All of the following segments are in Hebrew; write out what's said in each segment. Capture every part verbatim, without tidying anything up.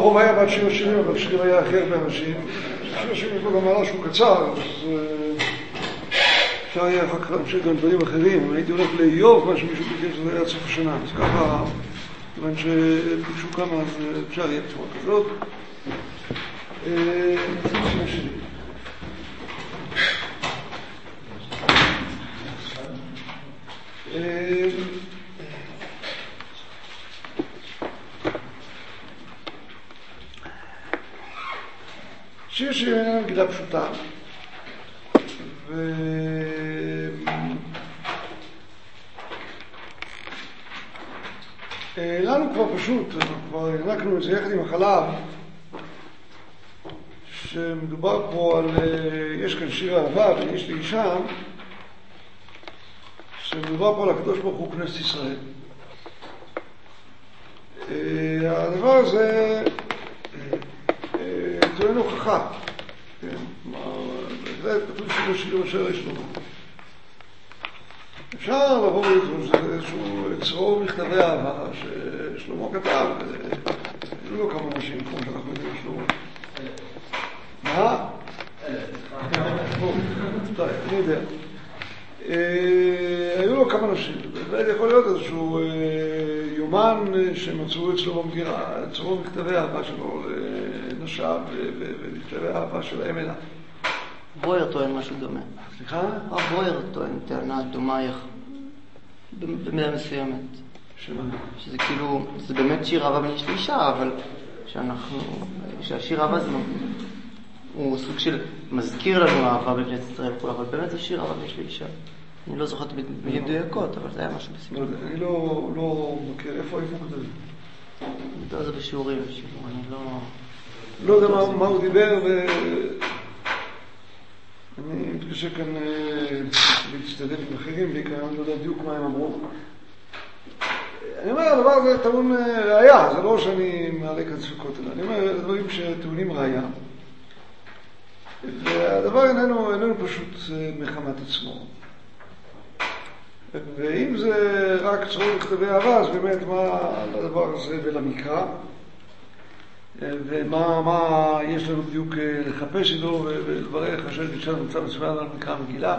הרוב היה בת שיר השירים, אבל שיר היה הכי הרבה אנשים. שיר השירים יש לו גם מעלה שהוא קצר, אז אפשר היה אחר כך להמשיך גם דברים אחרים. הייתי הולך לאיוב, מה שמישהו ביקש, זה היה עד סוף השנה. אז ככה, כיוון שביקשו כמה, אז אפשר יהיה בצורה כזאת. שיר השירים. שיר שיר איננה נגידה פשוטה, ו... לנו כבר פשוט, אנחנו כבר הענקנו את זה יחד עם החלב, שמדובר פה על, יש כאן שיר אהבה ויש לי אישה, שמדובר פה על הקדוש ברוך הוא כנסת ישראל. הדבר הזה טוען הוכחה. זה כתוב שלו שיר אשר יש לו. אפשר לבוא ולתרוז, זה איזשהו צרור מכתבי אהבה ששלמה כתב. היו לו כמה אנשים, כמו שאנחנו יודעים שלמה. מה? אני יודע. היו לו כמה אנשים. באמת יכול להיות איזשהו יומן שמצאו אצלו במגירה, צרור מכתבי אהבה שלו לנשיו ולכתבי אהבה שלהם אליו. בויר טוען משהו דומה. סליחה? בויר טוען טענה דומה במידה מסוימת. שמה? שזה כאילו, זה באמת שיר אהבה בין איש לאישה, אבל שאנחנו, שהשיר אהבה זה הוא סוג של מזכיר לנו אהבה בבית ישראל וכו', אבל באמת זה שיר אהבה בין איש לאישה. אני לא זוכרת מילים מדויקות, אבל זה היה משהו בסימן. אני לא מכיר, איפה איפה כותבים? זה בשיעורים, אני לא... לא יודע מה הוא דיבר, ו... אני מתקשה כאן להצטדק עם אחרים, בעיקר אני לא יודע בדיוק מה הם אמרו. אני אומר, הדבר הזה טעון ראייה, זה לא שאני מעלה כאן ספקות אלא, אני אומר, דברים שטעונים ראייה. והדבר איננו, איננו פשוט מחמת עצמו. ואם זה רק צרור מכתבי אהבה, אז באמת מה לדבר הזה ולמקרא, ומה מה יש לנו בדיוק לחפש איתו ולברך אשר תשאל נמצא מצוין על מקרא מגילה.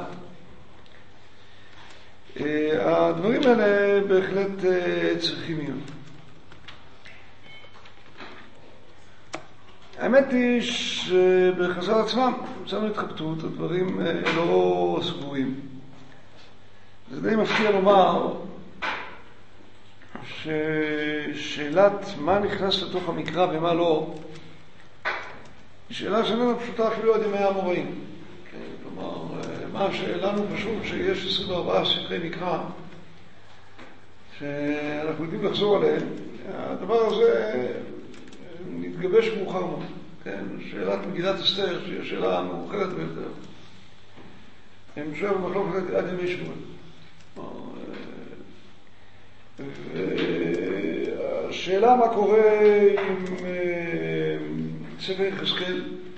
הדברים האלה בהחלט צריכים להיות. האמת היא שבחז"ל עצמם מצאנו התחבטות, הדברים לא סגורים. זה די מפתיע לומר ששאלת מה נכנס לתוך המקרא ומה לא, היא שאלה שאיננה פשוטה אפילו עד ימי האמוראים. כלומר, מה שלנו פשוט שיש עשרים וארבעה ספרי מקרא שאנחנו יודעים לחזור עליהם, הדבר הזה מתגבש מאוחר מאוד. כן? שאלת מגילת אסתר, שהיא השאלה המאוחרת ביותר. הם חושב במחלוקת עד ימי שמואל. והשאלה מה קורה עם ספר יחזקאל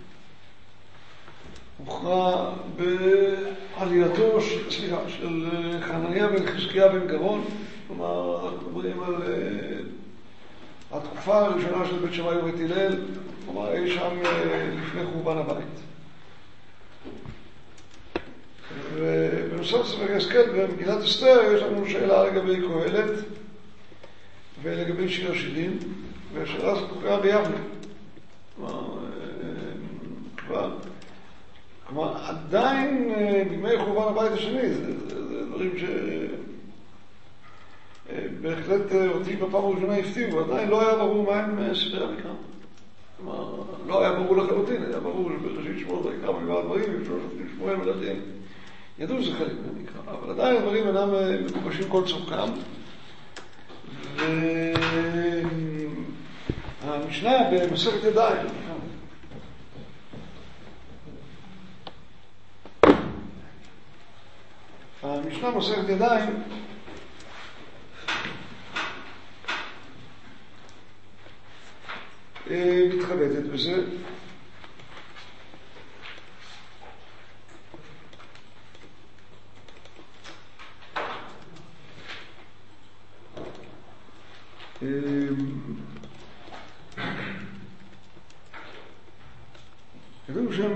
הוכרע בעלייתו של, סליחה, של חנניה בן חזקיה בן גרון. כלומר, אנחנו מדברים על התקופה הראשונה של בית שמאי ובית הלל, כלומר אי שם לפני חורבן הבית. ובנוסף ספר יחזקאל במגילת אסתר יש לנו שאלה לגבי קהלת ולגבי שיר השירים, והשאלה הזאת הוכרעה ביבנה. כלומר, כלומר עדיין בימי חורבן הבית השני, זה, זה, זה דברים שבהחלט אותי בפעם הראשונה הפתיעו, עדיין לא היה ברור מה הם ספרי המקרא. כלומר, לא היה ברור לחלוטין, היה ברור שבראשית שמות ויקרא במדבר דברים, ובשלושת שמואל מלכים. ידעו שזה חלק מהמקרא, אבל עדיין הדברים אינם מגובשים כל צורכם. והמשנה במסכת ידיים, המשנה במסכת ידיים מתחבטת בזה. כתוב שם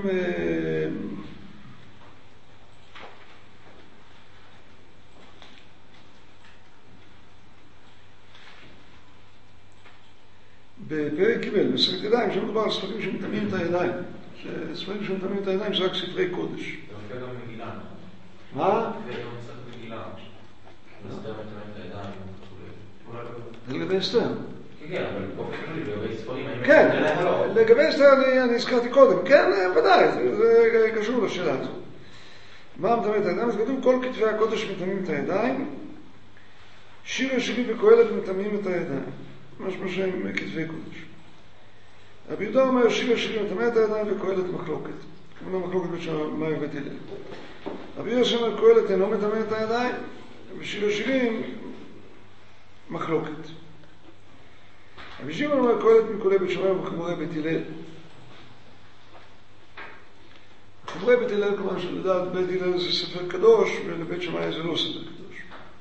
בפרק ג' בספרי ידיים, שמדובר על ספרים שמטמאים את הידיים. ספרים שמטמאים את הידיים זה רק ספרי קודש. זה מופיע גם מגילה. מה? זה גם מספר מגילה. אסתר מטמאים את הידיים. זה לגבי אסתר. כן, אבל באופן כללי, לגבי ספרים... כן, לגבי אסתר אני הזכרתי קודם. כן, ודאי, זה קשור לשאלה הזאת. מה מטמא את הידיים? אז כתוב, כל כתבי הקודש מטמאים את הידיים, שיר השירים וקהלת מטמאים את הידיים. משמע שהם כתבי קודש. רבי יהודה אומר, שיר השירים מטמא את הידיים וקהלת מחלוקת. כמובן מחלוקת בית שמאי ובית הלל. רבי יהודה אומר, קהלת אינו מטמא את הידיים, ושיר השירים מחלוקת. רבי שמעון אומר, קהלת מקולי בית שמאי וחמורי בית הלל. חמורי בית הלל, כלומר שלדעת בית הלל זה ספר קדוש, ולבית שמאי זה לא ספר קדוש.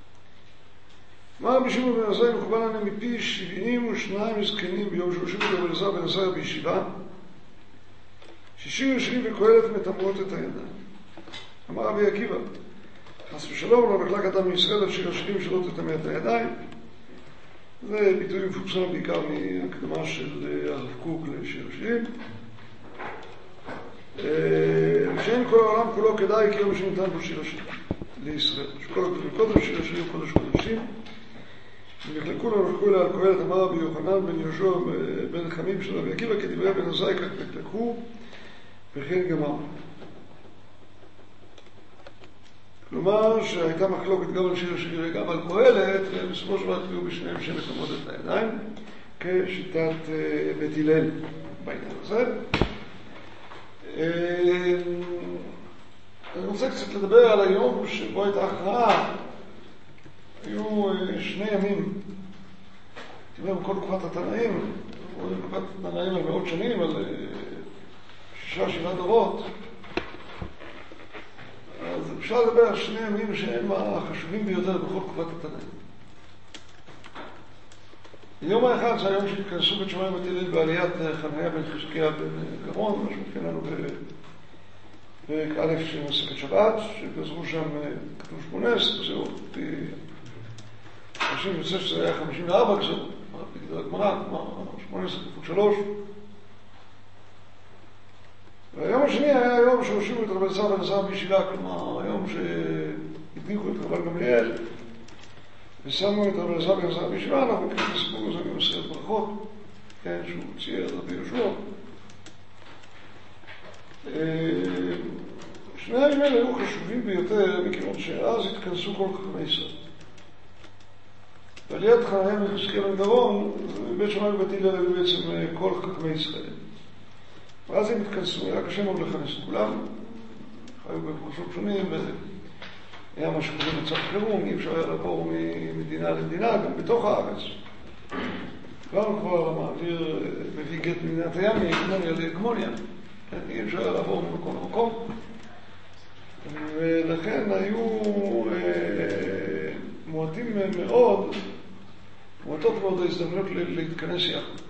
מה רבי שמעון בן עזריה מקובל עליהם מפי שבעים ושניים זקנים ביום שלושים ורבע אלעזר בן עזריה בישיבה, ששיר השירים וקהלת מטמאות את הידיים. אמר רבי עקיבא, חס ושלום, לא נחלק אדם מישראל על שיר השירים שלא תטמא את הידיים. זה ביטוי מפורסם בעיקר מהקדמה של הרב קוק לשיר השירים. שאין כל העולם כולו כדאי כי יום שניתן בו שיר השירים לישראל. שכל הכתובים קודם שיר השירים קודש קודשים. ונחלקו לו נחלקו אליה על קהלת, אמר רבי יוחנן בן יהושע בן חמים של רבי עקיבא, כדברי בן עזריה כך נחלקו וכן גמר. כלומר שהייתה מחלוקת גם על שיר השירים וגם על קהלת, ובסופו של דבר תביאו בשניהם שמטמאות את הידיים כשיטת בית הלל בעניין הזה. אני רוצה קצת לדבר על היום שבו הייתה הכרעה. היו שני ימים, תראה בכל תקופת התנאים, בכל תקופת התנאים על מאות שנים, על שישה, שבעה דורות. אז אפשר לדבר על שני ימים שהם החשובים ביותר בכל תקופת התנאים. יום האחד זה היום שהתכנסו בית שמאי ובית הלל בעליית חנניה בן חזקיה בן גרון, מה שמופיע לנו בפרק א' של מסכת שבת, שגזרו שם כתוב שמונה עשרה, זהו, אנשים יוצא שזה היה חמישים וארבע כזאת, בגלל הגמרא, שמונה עשרה כפול שלוש. והיום השני היה היום שהושיבו את רבי אלעזר בן עזריה בישיבה, כלומר היום שהדניקו את רבן גמליאל ושמו את רבי אלעזר בן עזריה בישיבה. אנחנו מכירים את הסיפור הזה במסכת ברכות, כן, שהוא צייר את רבי יהושע. שני הימים האלה היו חשובים ביותר, מכיוון שאז התכנסו כל חכמי ישראל. בעליית חנניה בן חזקיה בן גרון, בית שמאי ובית הלל היו בעצם כל חכמי ישראל. ואז הם התכנסו, היה קשה מאוד לכנס את כולם, חיו במחוזות שונים, והיה מה שקוראים מצב חירום, אי אפשר היה לעבור ממדינה למדינה, גם בתוך הארץ. כבר כבר המעביר מביא גט מדינת הים, מהגמוניה להגמוניה, אי אפשר היה לעבור ממקום למקום. ולכן היו מועטים מאוד, מועטות מאוד ההזדמנות להתכנס יחד.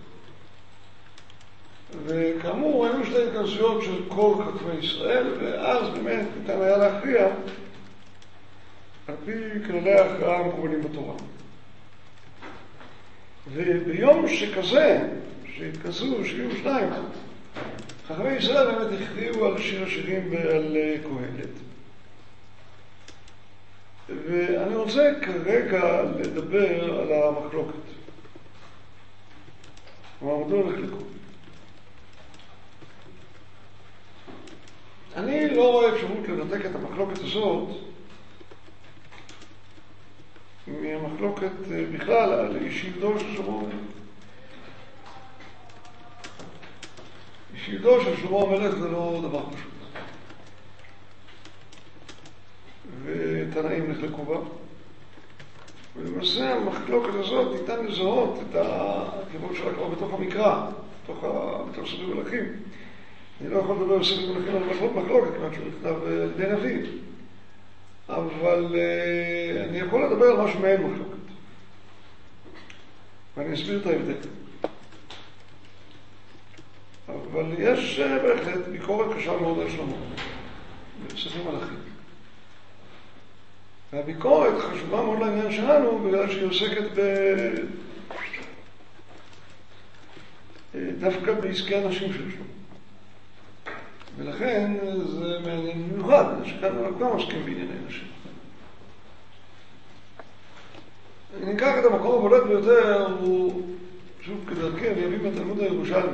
וכאמור, היו שתי התכנסויות של כל חכמי ישראל, ואז באמת ניתן היה להכריע על פי כללי ההכרעה המקובלים בתורה. וביום שכזה, שהתכנסו שבעים ושניים, חכמי ישראל באמת הכריעו על שיר השירים ועל קהלת. ואני רוצה כרגע לדבר על המחלוקת. כלומר, מדוע נחלקו? אני לא רואה אפשרות לנתק את המחלוקת הזאת מהמחלוקת בכלל על אישיותו של שלמה המלך. אישיותו של שלמה המלך זה לא דבר פשוט. ותנאים נחלקו בה. ולמעשה המחלוקת הזאת ניתן לזהות את הכיוון שלה כבר בתוך המקרא, בתוך, בתוך ספר מלכים. אני לא יכול לדבר על ספר מלכים על מחלוקת, כמעט שהוא נכתב על ידי נביא. אבל אני יכול לדבר על משהו מעין מחלוקת. ואני אסביר את ההבדל. אבל יש בהחלט ביקורת קשה מאוד על שלמה, בספר מלאכים. והביקורת חשובה מאוד לעניין שלנו, בגלל שהיא עוסקת ב... דווקא בעסקי אנשים של שלמה. ולכן זה מעניין במיוחד, שכאן אנחנו גם עוסקים בענייני נשים. אני אקח את המקום הבולט ביותר, הוא שוב כדרכי, אני אביא מהתלמוד הירושלמי.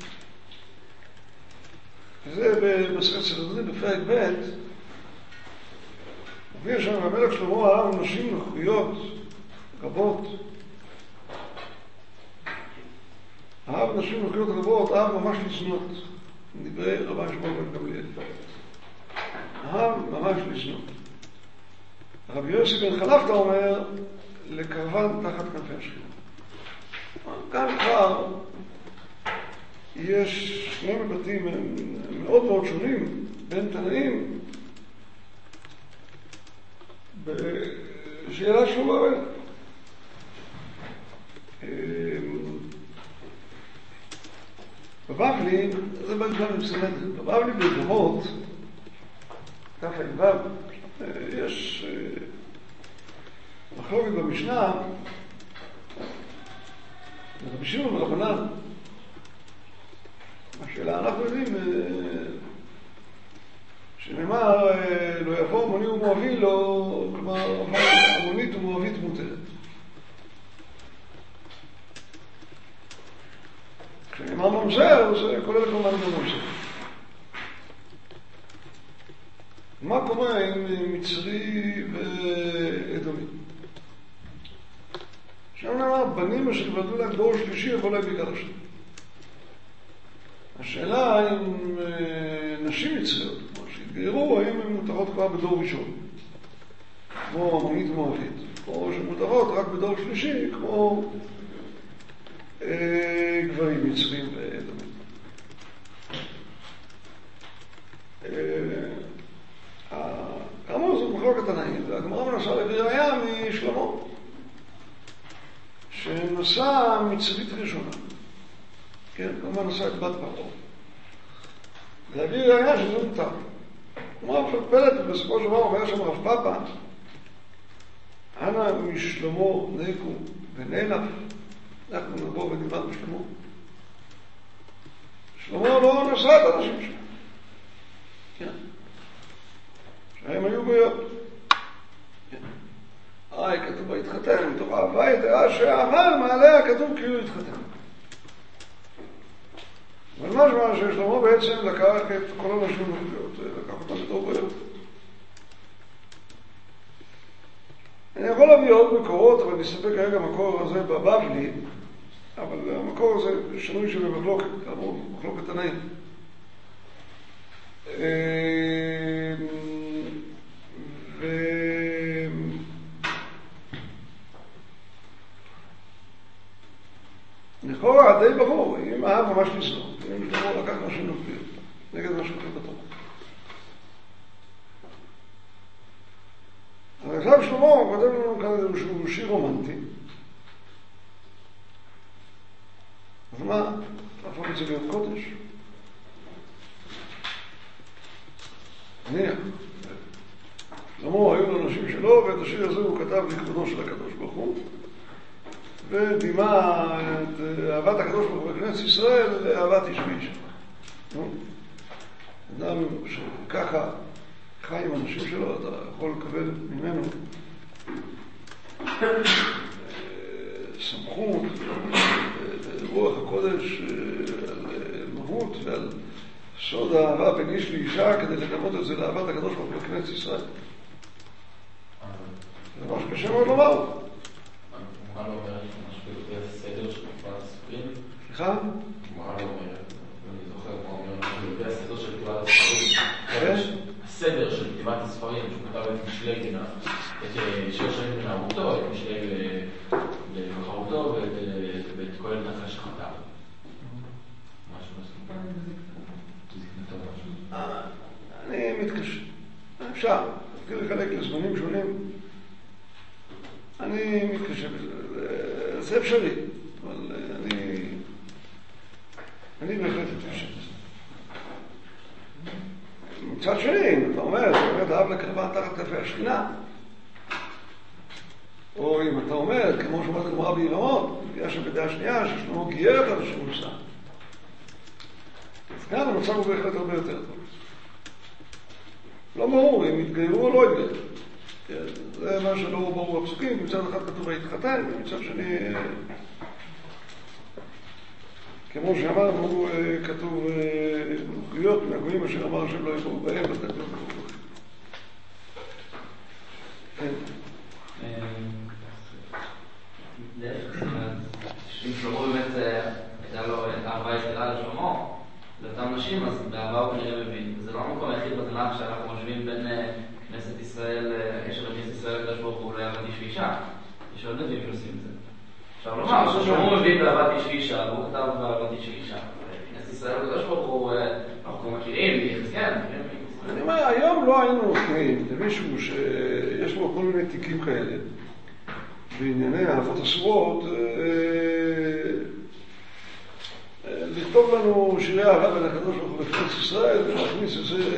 וזה במסכת סנהדרין בפרק ב', מופיע שם המלך שלמה אהב נשים נוכריות רבות. אהב נשים נוכריות רבות, אהב ממש לשנות. דברי רבן שמואל בן גמליאל. אהב ממש לשנות. רבי יוסי בן חלפתא אומר, לקרבן תחת כנפי השכינה. כאן כבר יש שני מבטים מאוד מאוד שונים בין תנאים בשאלה שהוא בעל. בבבלי, זה בגלל מסנהדרין, בבבלי בדמות, ככה עם בב, יש מחלוקת במשנה, רבי שמעון רבנן. השאלה, אנחנו יודעים שנאמר, לא יבוא מוני ומואבי, לא, כלומר, המונית ומואבית מותרת. כשנאמר ממזר, זה כולל כמובן בממזר. מה קורה עם מצרי ואדומי? שם נאמר, בנים אשר ייוולדו להם דור שלישי יבוא להם בגלל השם. השאלה אם נשים מצריות, כמו שהתגיירו, האם הן מותרות כבר בדור ראשון, כמו המונית ומואבית, או שמותרות רק בדור שלישי, כמו אה, גברים מצרים ואדומים. אה, כאמור זאת מחלוקת תנאים, והגמרא מנסה להביא ראיה משלמה, שנשא מצרית ראשונה. כן, כמובן נשא את בת פרעה. להביא ראיה שזה מותר. כלומר, פלט, ובסופו של דבר אומר שם רב פאפא, אנא משלמה נקו ונלף, אנחנו נבוא ונלמד משלמה. שלמה לא נשא את האנשים שלו. כן. שהם היו ביות. כן. אה, כתוב בהתחתן, מתוך אהבה יתרה שהאהבה מעליה כתוב כאילו התחתן. אבל משמע ששלמה בעצם לקח את כל הנשים נוכריות, לקח אותם בתור ביות. אני יכול להביא עוד מקורות, אבל נסתפק כרגע המקור הזה בבבלי, אבל המקור הזה שנוי שבמחלוקת, כאמור, מחלוקת תנאים. ו... לכאורה די ברור, אם אהב ממש לשנוא, אם שלמה לקח נשים נוכריות, נגד משהו כזה בתור. אבל עכשיו שלמה כותב לנו כאן איזשהו שיר רומנטי. אז מה? להפוך את זה להיות קודש? נניח. שלמה היו לו נשים שלו, ואת השיר הזה הוא כתב לכבודו של הקדוש ברוך הוא, ודימה את אהבת הקדוש ברוך הוא בכנסת ישראל לאהבת איש ואישה. אדם שככה חי עם אנשים שלו, אתה יכול לקבל ממנו סמכות, רוח הקודש על מהות ועל סוד האהבה בין איש לאישה כדי לדמות את זה לאהבת הקדוש ברוך הוא בכנסת ישראל. זה ממש קשה מאוד לומר. מה לא אומרת משהו בסדר של כתיבת הספרים? סליחה? מה לא אומרת? אני זוכר מה אומרת לגבי הסדר של כתיבת הספרים. הסדר של כתיבת הספרים, שהוא כתב את משלי גינה, את שיר שנים לנערותו, את משלי לחרותו ואת כל נחה שחטא. משהו מסוים. אני מתקשר. אפשר. תתחיל לחלק לזמנים שונים. אני מתקשר בזה. זה אפשרי. אבל אני... אני בהחלט מתקשר. מצד שני, אם אתה אומר, אתה אומר, אתה אהב לקרבן תחת כתפי השכינה. או אם אתה אומר, כמו שאומרת הגמרא בירמות, יש בדעה שנייה, ששלמה גייר את אנשי מוסר. אז כאן המצב הוא בהחלט הרבה יותר טוב. לא ברור אם יתגיירו או לא יתגיירו. זה מה שלא ברור בפסוקים, מצד אחד כתוב להתחתן, ומצד שני, כמו שאמרנו, כתוב נוחיות מהגויים אשר אמר שהם לא יבואו בהם, לתת לו ברור. כן. אם שלמה באמת הייתה לו אהבה יתרה לשלמה, לאותם נשים, אז באהבה הוא כנראה מבין. זה לא המקום היחיד בתנ"ך שאנחנו משווים בין כנסת ישראל, הקשר בין כנסת ישראל לקדוש ברוך הוא לאהבת איש ואישה. יש עוד נביאים שעושים את זה. אפשר לומר, שלמה מבין באהבת איש ואישה, והוא כתב באהבת איש ואישה. כנסת ישראל לקדוש ברוך הוא, אנחנו מכירים, כן. אני אומר, היום לא היינו נותנים למישהו שיש לו כל מיני תיקים כאלה, בענייני אהבות אסורות, לכתוב לנו שירי אהבה בין הקדוש ברוך הוא לכנסת ישראל ולהכניס את זה,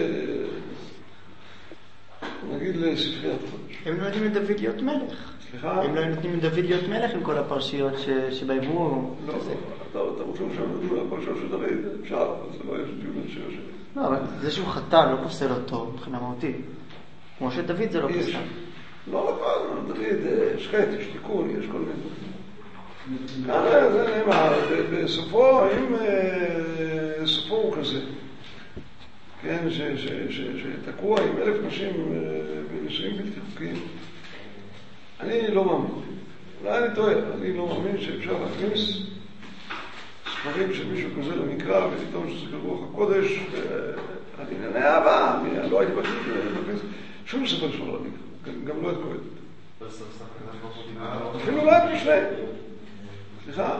נגיד, לספריית הקודש. הם לא נותנים לדוד להיות מלך. סליחה? הם לא נותנים לדוד להיות מלך עם כל הפרשיות שבהם הוא... לא, אתה רוצה שם לדון על הפרשיות של דוד, אפשר, אבל זה לא יש דיון על שיר שלי. לא, אבל זה שהוא חטא לא פוסל אותו מבחינה מהותית. כמו שדוד זה לא פוסל. לא נכון, דוד, יש חטא, יש תיקון, יש כל מיני דברים. כאן זה נאמר, בסופו, אם סופו הוא כזה, כן, שתקוע עם אלף נשים בנישואים בלתי חוקיים, אני לא מאמין. אולי אני טועה, אני לא מאמין שאפשר להכניס ספרים של מישהו כזה למקרא ולטעון שזה ברוח הקודש, על ענייני אהבה, אני לא הייתי בכניס שום ספר שלו לא נקרא, גם לא את כהן. אפילו לא את משנה. סליחה?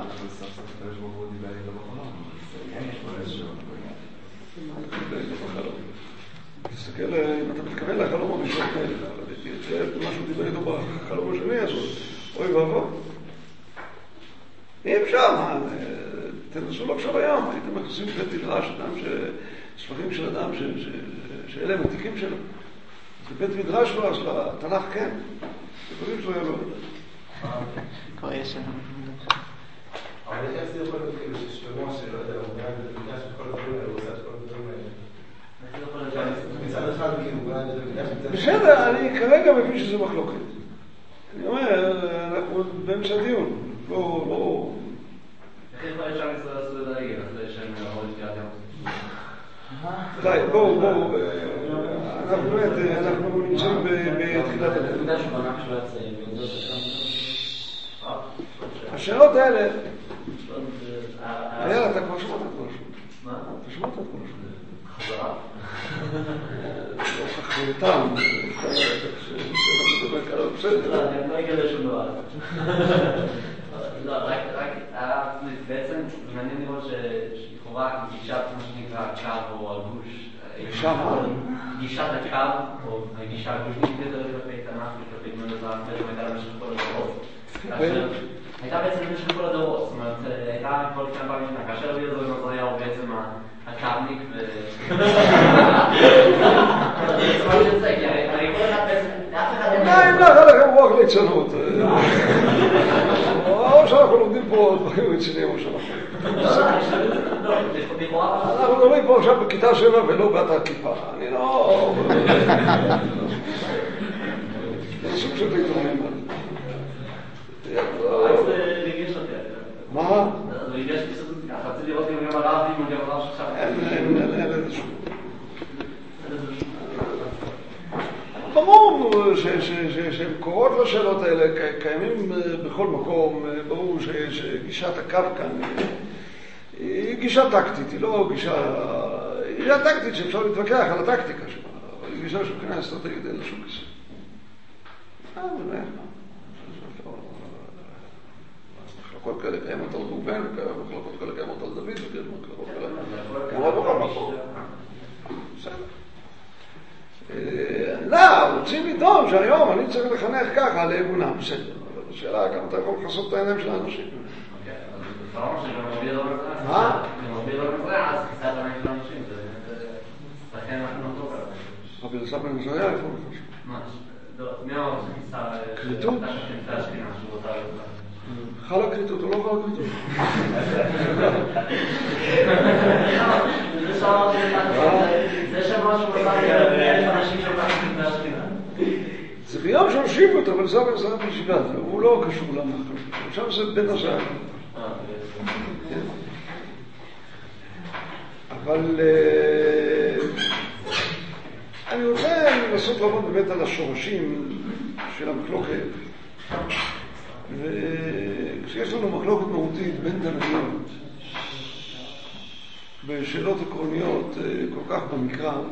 תסתכל, אם אתה מתכוון לחלום הראשון כאלה, תראה משהו דיבר איתו בחלום השני, אז אוי ואבוי. אי אפשר, תנסו לחשוב היום, הייתם מכניסים בית מדרש, ספרים של אדם שאלה הם עתיקים שלו. זה בית מדרש לא, אז לתנ"ך כן. דברים שלו היה לא יודע. כבר יש שם. אבל איך יעשי יכול להיות כאילו ששלמה שלא יודע, הוא נראה במידה של כל הדברים האלה, הוא עושה את כל הדברים האלה. מצד אחד כאילו, הוא נראה במידה של... בסדר, אני כרגע מבין שזה מחלוקת. אני אומר, אנחנו באמצע דיון. לא, לא... איך יכול להיות שם ישראל עשו את הרגל, אחרי שהם עברו לפי הדרך? די, בואו, בואו. אנחנו באמת, אנחנו נמצאים בתחילת הדרך. השאלות האלה, היה, אתה כבר שמעת את כל השאלות. מה? אתה שמעת את כל השאלות. חזרה? לא כך טעם. לא, אני לא אגלה שום דבר. לא, רק בעצם מעניין לראות שלכאורה גישת מה שנקרא הקו או הגוש. גישת הקו או הגישה הגושית יותר כלפי תנ"ך וכלפי גמל הזרח בעצם הייתה במשך כל הדורות. הייתה בעצם במשך כל הדורות, זאת אומרת, הייתה כל כמה פעמים משנה, כאשר רבי עזרא בן עזריה הוא בעצם הקרניק ו... זה מה שזה, כי הרי כל אחד בעצם, לאף אחד אין... מה, אם לך לכם רוח ליצנות? או שאנחנו לומדים פה דברים רציניים או שאנחנו... אנחנו מדברים פה עכשיו בכיתה שבע ולא באת הכיפה. אני לא... זה סוג של דקטורים. זה ריגש אותי. מה? זה ריגש אותי שזה ככה. רציתי לראות אם גם הרב אם גם הרב שחשב. אין איזשהו. ברור שמקורות לשאלות האלה קיימים בכל מקום. ברור שגישת הקו כאן היא גישה טקטית, היא לא גישה... היא גישה טקטית שאפשר להתווכח על הטקטיקה שלה, אבל היא גישה שבחינה אסטרטגית אין לה שום כיסא. אה, באמת. מחלקות כאלה קיימות על ראובן, מחלקות כאלה קיימות על דוד, מחלקות כאלה קיימות בכל מקום. בסדר. לא, רוצים לטעון שהיום אני צריך לחנך ככה לאמונה, בסדר. אבל השאלה כמה אתה יכול לחסות את העיניים של האנשים. מה? גם רבי לא מזרע, אז כיסת העיניים של האנשים, זה לכן אנחנו לא טוב עליו. יצא בן עזריה, איפה הוא נכנס? ממש. מי אמר שכניסה... כריתות? שכניסה השכינה, שהוא אותה לא חל הכריתות, הוא לא חל הכריתות. זה שמשהו אותה אנשים שבאים כניסה השכינה. זה ביום שהושיבו אותו, אבל זה בן עזריה בישיבה, הוא לא קשור למחלוקת. עכשיו זה בן עזריה. אבל אני רוצה לנסות לעבוד באמת על השורשים של המחלוקת, וכשיש לנו מחלוקת מהותית בין תנאים בשאלות עקרוניות כל כך במקרא, אני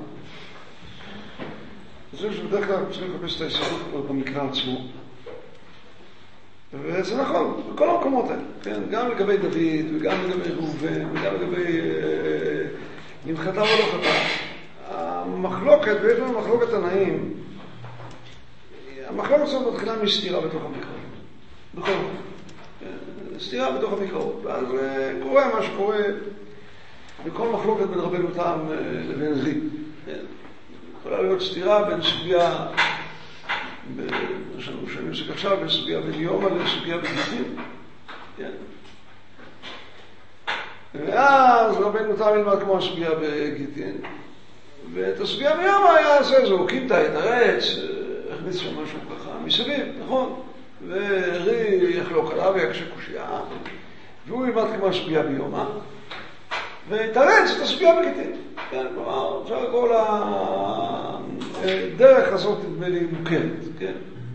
חושב שבדרך כלל צריכים לחפש את היסודות במקרא עצמו, וזה נכון, בכל המקומות האלה, כן? גם לגבי דוד, וגם לגבי ראובן, וגם לגבי אם חטא או לא חטא. המחלוקת, ויש לנו מחלוקת תנאים, המחלוקת הזאת מתחילה מסתירה בתוך המקרא. בכל מקום. סתירה בתוך המקראות. ואז קורה מה שקורה בכל מחלוקת בין רבנו תם לבין ריב. יכולה להיות סתירה בין סוגיה, יש לנו שאני עוסק עכשיו, בין סוגיה בדיומה לסוגיה בגיטין. ואז רבנו תם ילמד כמו הסוגיה בגיטין. ואת הסוגיה ביומה היה זה, זו קימתה את הרץ, הכניס שם משהו ככה מסביב, נכון? ורי יחלוק עליו ויקשה קושייה, והוא ילמד כמו הסוגיה ביומה, ותרץ את הסוגיה בגיטין. כן, כלומר, אפשר כל הדרך הזאת נדמה לי מוכרת, כן?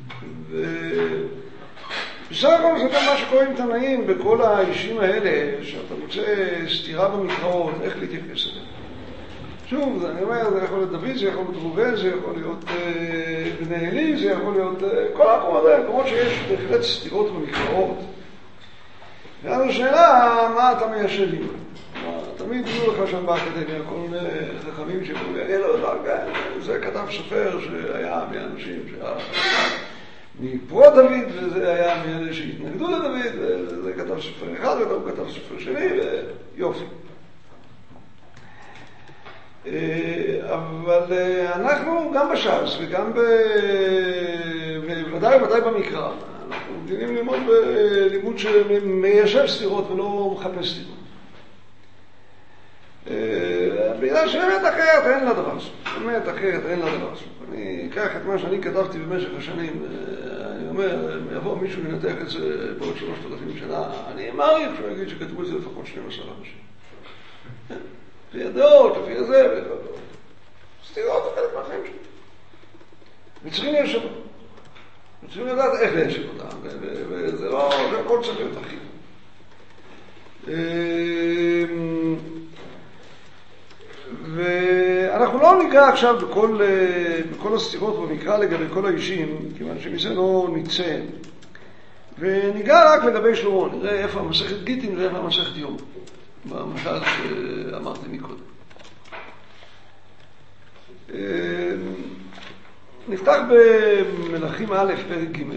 ובסך הכל זה גם מה שקורה עם תנאים בכל האישים האלה, שאתה מוצא סתירה במקראות, איך להתייחס אליהם. שוב, אני אומר, זה יכול להיות דוד, זה יכול להיות ראובן, זה יכול להיות בני אלי, זה יכול להיות כל המקומות האלה, מקומות שיש בהחלט סתירות במקראות. ואז השאלה, מה אתה מיישב עם? תמיד יהיו לך שם באקדמיה כל מיני חכמים שאומרים, אין לו דרגה, זה כתב סופר שהיה מאנשים שהיה מפרו דוד, וזה היה מאלה שהתנגדו לדוד, וזה כתב סופר אחד, והוא כתב סופר שני, ויופי. אבל אנחנו גם בש"ס וגם בוודאי וודאי במקרא, אנחנו מבינים ללמוד בלימוד שמיישב סתירות ולא מחפש סתירות. בגלל שבאמת אחרת אין לה דבר סוף, באמת אחרת אין לה דבר סוף. אני אקח את מה שאני כתבתי במשך השנים, אני אומר, יבוא מישהו לנתח את זה בעוד שלושת אלפים שנה, אני מעריך שהוא יגיד שכתבו את זה לפחות שנים עשר אנשים. לפי הדעות, לפי זה, סתירות זה חלק מהחיים שלי. וצריכים ליישב אותם. וצריכים לדעת איך ליישב אותם, וזה לא, זה הכל צריך להיות אחי. ואנחנו לא ניגע עכשיו בכל, בכל הסתירות במקרא לגבי כל האישים, כיוון שמזה לא נצא. וניגע רק לגבי שלמה, נראה איפה המסכת גיטין ואיפה המסכת יום. במשל שאמרתי מקודם. נפתח במלכים א' פרק ג'.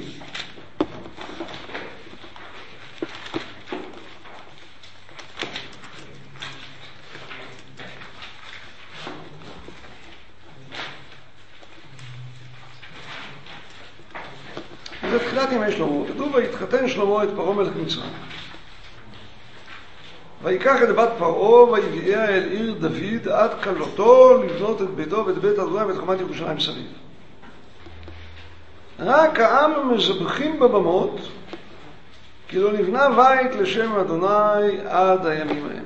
זה תחילת ימי שלמה. כתוב ויתחתן שלמה את פרעה מלך מצרים. ויקח את בת פרעה ויביאה אל עיר דוד עד כלותו לבנות את ביתו ואת בית אדוני ואת חומת ירושלים סביב. רק העם מזבחים בבמות כי לא נבנה בית לשם אדוני עד הימים ההם.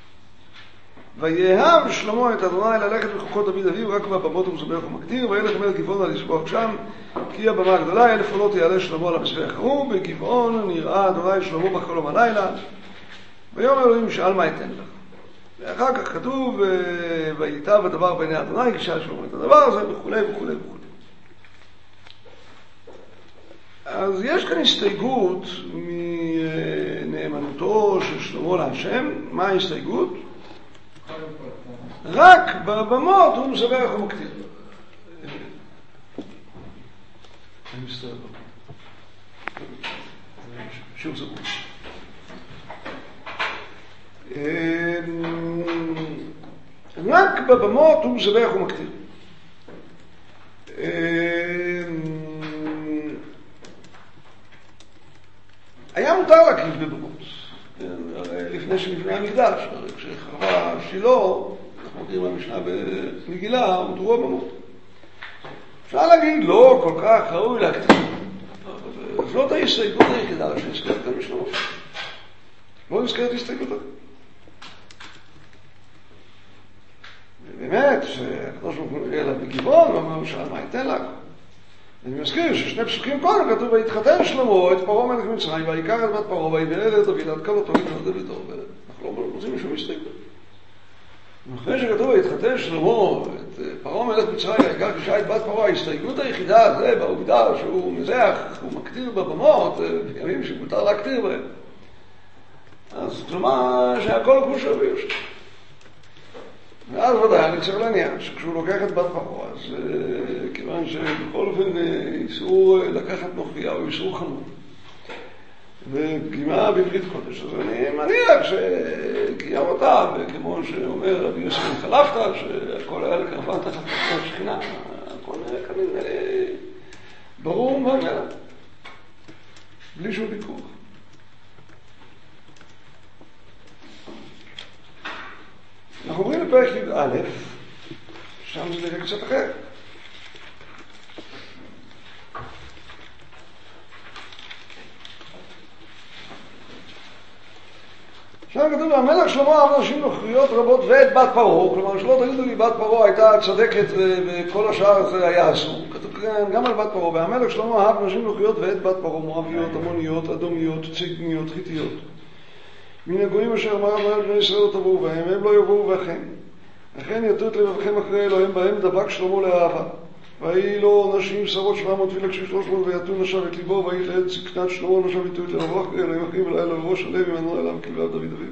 ויאהב שלמה את אדוני ללכת בחוקות דוד אביו רק בבמות הוא מזבח ומקטיר, וילך מלך גבעון לשבוח שם כי הבמה הגדולה אלף עולות יעלה שלמה על המזבח ההוא. בגבעון נראה אדוני שלמה בחלום הלילה ויאמר אלוהים שאל מה אתן לך. ואחר כך כתוב וייטב הדבר בעיני אדוני כשאל שלמה את הדבר הזה וכו' וכו' וכו'. אז יש כאן הסתייגות מנאמנותו של שלמה להשם. מה ההסתייגות? רק בבמות הוא מזבח ומקטיר. אני מסתכל שוב זבור. רק בבמות הוא מזבח ומקטיר. במות. לפני שנבנה המקדש, הרי כשחרבה שילה, אנחנו מכירים במשנה במגילה, מדורו במות. אפשר להגיד, לא כל כך ראוי להקטין. זאת ההסתייגות היחידה שנזכרת כאן משלמה. לא נזכרת הסתייגות. באמת, שהקדוש ברוך הוא נגיע אליו בגבעון, ואמר שאל מה ייתן לך. אני מזכיר ששני פסוקים קודם כתוב, ויתחתן שלמה את פרעה מלך מצרים, ויקח את בת פרעה, ויבהל את דוד עד כלותו לבנות ביתו. אנחנו לא רוצים משום הסתייגות. אחרי שכתוב, ויתחתן שלמה את פרעה מלך מצרים, ויקח אישה את בת פרעה, ההסתייגות היחידה זה בעובדה שהוא מזח, הוא מקטיר בבמות, בימים שמותר להקטיר בהם. אז כלומר שהכל כמו שהוא יושב. ואז ודאי אני צריך להניח שכשהוא לוקח את בת פרעה, אז כיוון שבכל אופן איסור לקחת נוכריה הוא איסור חמור. ופגימה בברית קודש, אז אני מניח שקיים אותה, וכמו שאומר רבי יוסף חלפת, שהכל היה לקרבן תחת תחת שכינה, הכל היה כנראה ברור ומאמר, בלי שום ויכוח. אנחנו עוברים לפרק י"א, שם זה נראה קצת אחר. שם כתוב, המלך שלמה אהב נשים נוכריות רבות ואת בת פרעה, כלומר שלא תגידו לי בת פרעה הייתה צדקת וכל השאר זה היה אסור. כתוב גם על בת פרעה, והמלך שלמה אהב נשים נוכריות ואת בת פרעה, מואביות, עמוניות, אדומיות, צידניות, חיתיות. מן הגויים אשר אמר המלך בני ישראל לא תבואו בהם, הם לא יבואו בכם. לכן יטו את לבבכם אחרי אלוהים בהם, דבק שלמה לאהבה. ויהי לו נשים שרות שבע מאות וילקשו שלוש מאות ויתו נשב את ליבו, ויהי לעת זקנת שלמה נשב איתו את לבבו אחרי אלוהים אחים ולהיה לו ראש הלב ממנו אליו כלבב דוד אביו.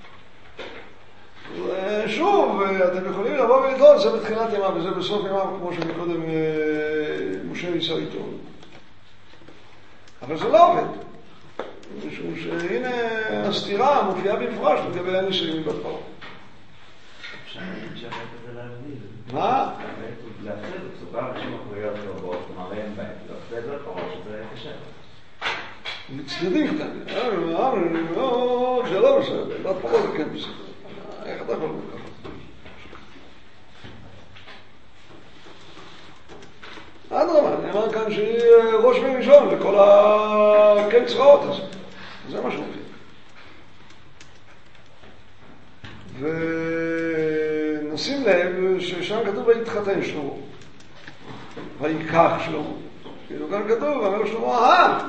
ושוב, אתם יכולים לבוא ולטעון, זה בתחילת ימיו וזה בסוף ימיו, כמו שמקודם משה ניסה איתו. אבל זה לא עובד. משום שהנה הסתירה מופיעה במפורש לגבי הנישואים מבת פרעה. אפשר להמשיך את זה להבדיל. מה? להפריד את סוגר נשים אחוריות רבות, כלומר אין בהם, להפריד את פרעה שזה קשה. מצדדים קטנים, זה לא בסדר, בת פרעה זה כן בסדר. איך אתה יכול לקחת? אדרבה, נאמר כאן שהיא ראש וראשון לכל הקן צרעות הזה. זה מה שמופיע. ונשים לב ששם כתוב ויתחתן שלמה. ויקח שלמה. כאילו כאן כתוב, המלך שלמה אהב.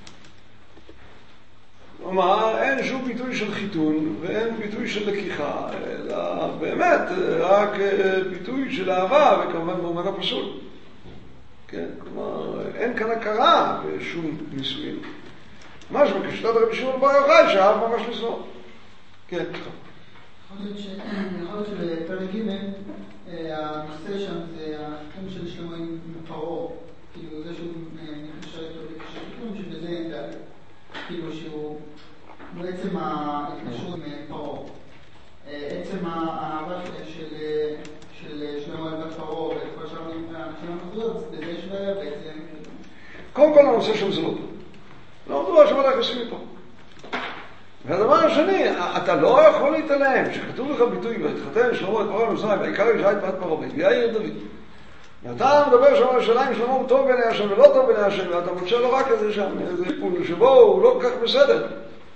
כלומר, אין שום ביטוי של חיתון ואין ביטוי של לקיחה, אלא באמת רק ביטוי של אהבה, וכמובן באומר הפסול. כן, כלומר, אין כאן הכרה בשום נישואים. ממש בקשתת רבי שמעון בר יוחאי שאהב ממש לשנוא. כן, יכול להיות שבפרק ג' הנושא שם זה התחום של שלמה עם פרעה, כאילו זה שהוא נקשר איתו בקשר איתו, שבזה אין דל, כאילו שהוא בעצם ההתקשרות עם פרעה. עצם האהבה של שלמה עם בת פרעה וכל שאר האנשים המחוזות, בזה יש בעיה בעצם. קודם כל הנושא שם זה לא טוב. לא מדובר שם על היחסים איתו. והדבר השני, אתה לא יכול להתעלם, שכתוב לך ביטוי, והתחתן שלמה את פרעה במצרים, ויקח אישה את בת פרעה, ויאיר דוד. ואתה מדבר שם על השאלה אם שלמה הוא טוב בעיני השם ולא טוב בעיני השם, ואתה מוצא לו רק איזה שם, איזה איפון שבו הוא לא כל כך בסדר.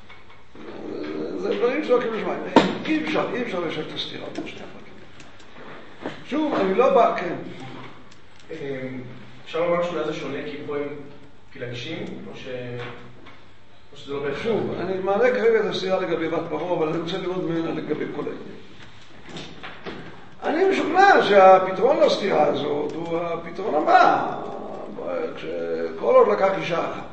זה דברים שלא כאילו שמיים. אי אפשר, אי אפשר לשאול את הסתירה בין שני הפרקים. שוב, אני לא בא, כן. אפשר לומר שאולי זה שונה כי פה הם פילגשים, או ש... או שזה לא בהכרח? שוב, אני מעלה כרגע את הסתירה לגבי בת פרעה, אבל אני רוצה לראות ממנה לגבי כל העניין. אני משוכנע שהפתרון לסתירה הזאת הוא הפתרון הבא, כשכל עוד לקח אישה אחת.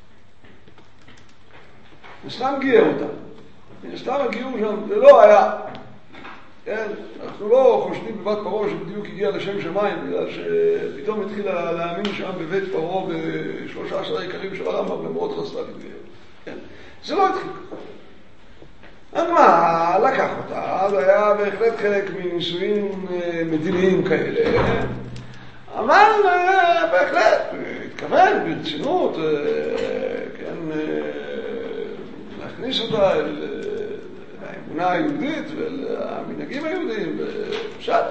נסתם גייר אותה. נסתם הגיור שם, זה לא היה. כן, אנחנו לא חושדים בבת פרעה שבדיוק הגיע לשם שמיים, בגלל שפתאום התחילה להאמין שם בבית פרעה בשלושה עשר העיקרים של הרמב"ם, למרות רצתה להתגייר. כן, זה לא התחיל. אז מה, לקח אותה, זה היה בהחלט חלק מנישואים מדיניים כאלה, אבל בהחלט התכוון ברצינות, כן, להכניס אותה אל האמונה היהודית ואל המנהגים היהודיים, ופשט.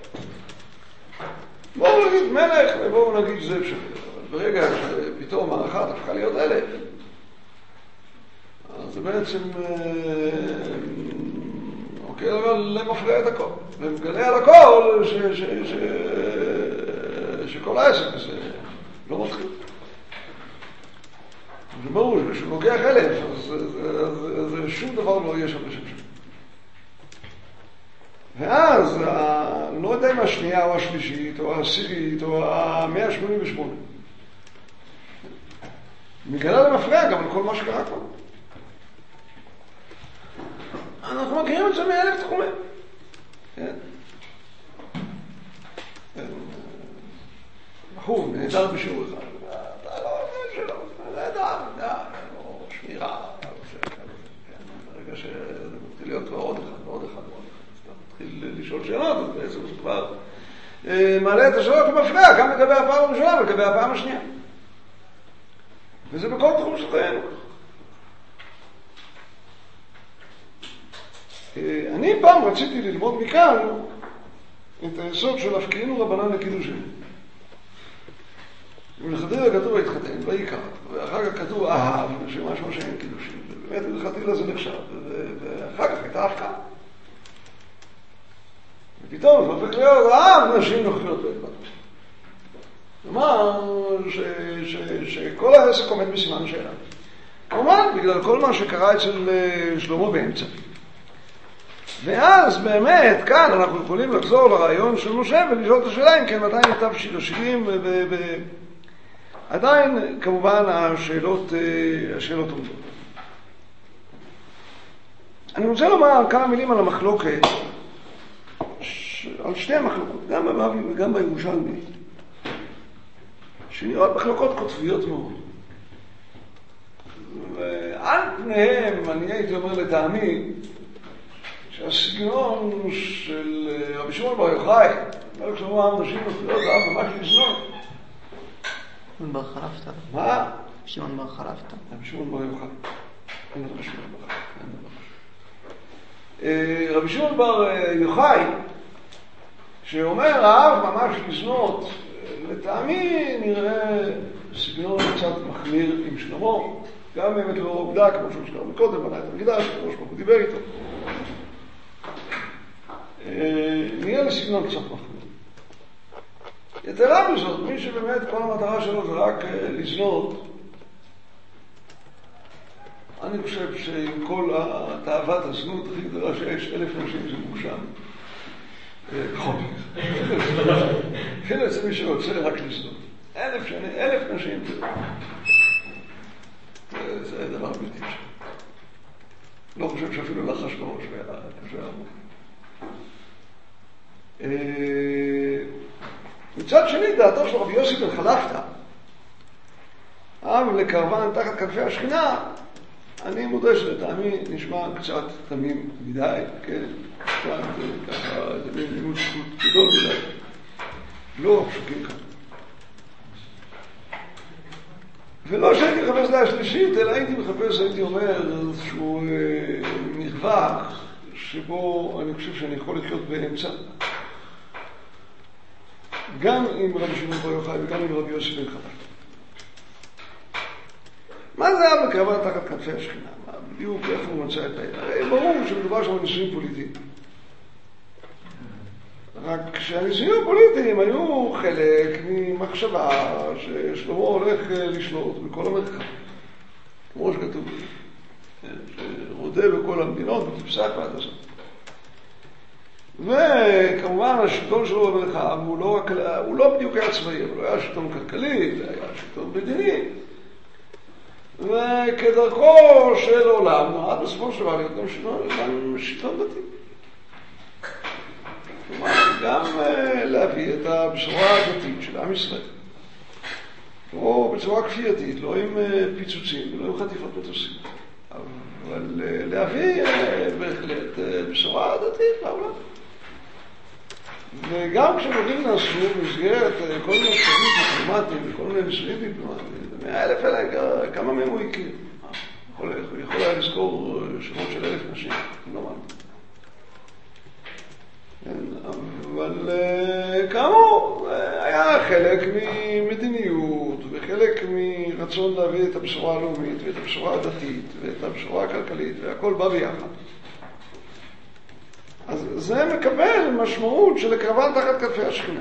בואו נגיד מלך ובואו נגיד זה אפשרי. אבל ברגע שפתאום האחת הפכה להיות אלף, אז זה בעצם אוקיי, אבל למפריע את הכל. ומגלה על הכל ש, ש, ש, ש, שכל העסק הזה לא מתחיל. זה ברור שכשהוא לוקח אלף, אז, אז, אז, אז שום דבר לא יהיה שם לשם שם. ואז, ה, לא יודע אם השנייה או השלישית, או העשירית, או ה-מאה שמונים ושמונה. מגלה למפריע גם על כל מה שקרה כבר. אנחנו מכירים את זה מאלף תחומים. כן? בחור, נהדר בשיעור אחד. אתה לא יודע שלא, נהדר, נהדר, שמירה. ברגע שזה מתחיל להיות כבר עוד אחד, ועוד אחד, ועוד אחד. אז אתה מתחיל לשאול שאלות, אז בעצם זה כבר מעלה את השאלות ומפריע, גם לגבי הפעם הראשונה ולגבי הפעם השנייה. וזה בכל תחום של חיינו. אני פעם רציתי ללמוד מכאן את היסוד של הפקיעינו רבנן לקידושין. ולכתחילה כתוב התחתן, ויקרא, ואחר כך כתוב אהב, שמשהו שאין קידושין, ובאמת לכתחילה זה נחשב, ואחר כך הייתה הפקעה. ופתאום זה הופך להיות אהב נשים נוכחיות בית בת. כלומר, שכל העסק עומד בסימן שאלה. כלומר, בגלל כל מה שקרה אצל שלמה באמצע. ואז באמת, כאן אנחנו יכולים לחזור לרעיון של משה ולשאול את השאלה אם כן מתי נכתב שיר השירים ועדיין כמובן השאלות, השאלות עומדות. אני רוצה לומר כמה מילים על המחלוקת, על שתי המחלוקות, גם בבבלי וגם בירושלמי, שנראות מחלוקות כותביות מאוד. ועל פניהם, אני הייתי אומר לטעמי, שהסגנון של רבי שמעון בר יוחאי, מלך שלמה עם נשים נוכחיות, זה אף ממש לזנות. שמעון בר חלפתא. מה? שמעון בר חלפתא. רבי שמעון בר יוחאי. אין רבי שמעון בר חלפתא. רבי שמעון בר יוחאי, שאומר האב ממש לזנות, לטעמי נראה סגנון קצת מחמיר עם שלמה, גם באמת לא עובדה, כמו שהוא שקר מקודם, בנה את המקדש, כמו שהוא דיבר איתו. נראה לסגנון קצת מחמיר. יתרה מזאת, מי שבאמת כל המטרה שלו זה רק לזנות, אני חושב שעם כל תאוות הזנות הכי גדולה שיש, אלף נשים זה מוגשם. נכון. כן, זה מי שרוצה רק לזנות. אלף שנים, אלף נשים זה דבר בלתי אפשרי. לא חושב שאפילו לחש בראש והקשה עמוק. מצד שני, דעתו של רבי יוסי בן חלפתא, אב לקרבן תחת כנפי השכינה, אני מודה שלטעמי נשמע קצת תמים מדי, כן? קצת ככה, זה מין לימוד גדול מדי. לא פשוטים כאן. ולא שהייתי מחפש דעה שלישית, אלא הייתי מחפש, הייתי אומר, איזשהו מרווח שבו אני חושב שאני יכול לחיות באמצע. גם עם רבי שמעון בר יוחאי וגם עם רבי יוסי בן חלפתא. מה זה היה בקרבן תחת כנפי השכינה? מה בדיוק איפה הוא מצא את העניין? הרי ברור שמדובר שם על נישואים פוליטיים. רק שהנישואים הפוליטיים היו חלק ממחשבה ששלמה הולך לשלוט בכל המרחב. כמו שכתוב, שרודה בכל המדינות ותפסק ועד הסוף. וכמובן השלטון שלו במרחב הוא לא, רק, הוא לא בדיוק היה צבאי, אבל הוא היה שלטון כלכלי, זה היה שלטון מדיני. וכדרכו של עולם נועד בסופו של דבר להיות גם שלטון דתי. כלומר, גם להביא את הבשורה הדתית של עם ישראל. או בצורה כפייתית, לא עם פיצוצים ולא עם חטיפות מטוסים. אבל להביא בהחלט בשורה דתית לעולם. וגם כשמגיעים נעשו במסגרת כל מיני קשרים דיפלומטיים וכל מיני נישואים דיפלומטיים, מאה אלף אלה, כמה מהם הוא הכיר? יכול הולך, הוא יכול היה לזכור שמות של אלף נשים, לא מה. אבל כאמור, היה חלק ממדיניות וחלק מרצון להביא את הבשורה הלאומית ואת הבשורה הדתית ואת הבשורה הכלכלית והכל בא ביחד. אז זה מקבל משמעות של הקרבה תחת כתפי השכינה.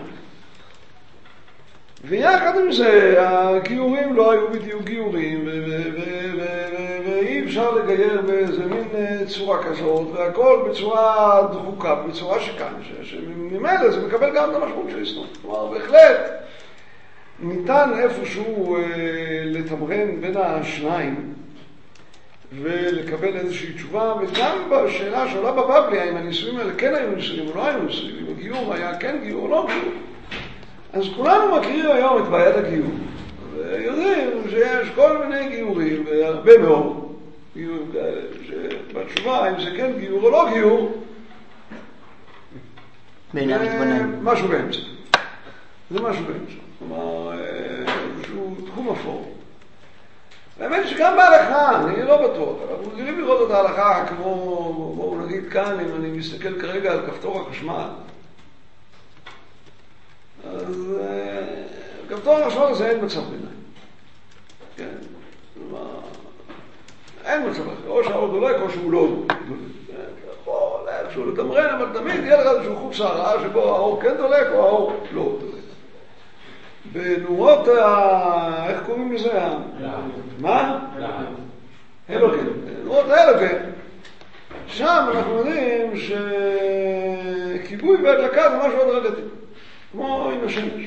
ויחד עם זה, הגיורים לא היו בדיוק גיורים, ואי אפשר לגייר באיזה מין צורה כזאת, והכל בצורה דחוקה, בצורה שכאן, שממילא זה מקבל גם את המשמעות של איסלאם. כלומר, בהחלט ניתן איפשהו לתמרן בין השניים, ולקבל איזושהי תשובה, וגם בשאלה שעולה בבבלי, האם הנישואים האלה כן היו נישואים או לא היו נישואים, אם הגיור היה כן גיור או לא גיור. אז כולנו מכירים היום את בעיית הגיור, ויודעים שיש כל מיני גיורים, והרבה מאוד גיורים כאלה, שבתשובה, אם זה כן גיור או לא גיור, משהו באמצע. זה משהו באמצע. כלומר, איזשהו תחום אפור. האמת שגם בהלכה, אני לא בטוח, אנחנו רגילים לראות את ההלכה כמו, בואו נגיד כאן, אם אני מסתכל כרגע על כפתור החשמל, אז כפתור החשמל הזה אין מצב ביניים. כן, כלומר, אין מצב אחר, או שהאור דולק או שהוא לא דולק. אתה יכול איכשהו לתמרן, אבל תמיד יהיה לך איזשהו חוט שערה שבו האור כן דולק או האור לא דולק. בנורות, איך קוראים לזה? מה? אלוקן. נורות האלוקן. שם אנחנו יודעים שכיבוי והדלקה זה משהו הדרגתי. כמו עם השמש.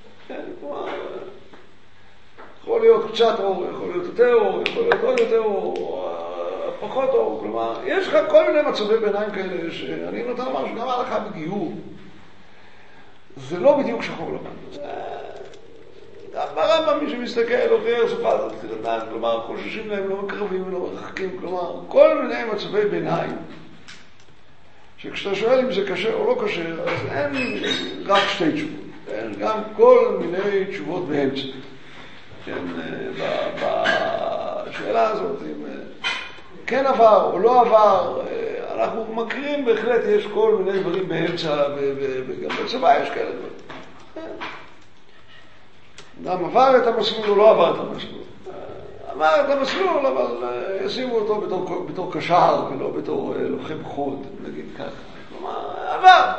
יכול להיות קצת אור, יכול להיות יותר אור, יכול להיות עוד יותר אור, פחות אור. כלומר, יש לך כל מיני מצבי ביניים כאלה שאני נותן לומר שגם ההלכה בגיור זה לא בדיוק שחור לבן. ברמב"ם מי שמסתכל הוכיח סופה זאת תחילתן, כלומר חוששים להם, לא מקרבים ולא מרחקים, כלומר כל מיני מצבי ביניים שכשאתה שואל אם זה קשה או לא קשה, אז אין רק שתי תשובות, אין גם כל מיני תשובות באמצע. כן, בשאלה הזאת, אם כן עבר או לא עבר, אנחנו מכירים בהחלט, יש כל מיני דברים באמצע, וגם בצבא יש כאלה דברים. אדם עבר את המסלול או לא עבר את המסלול. עבר את המסלול, אבל ישימו אותו בתור, בתור קשר ולא בתור לוחם חוד, נגיד ככה. כלומר, עבר.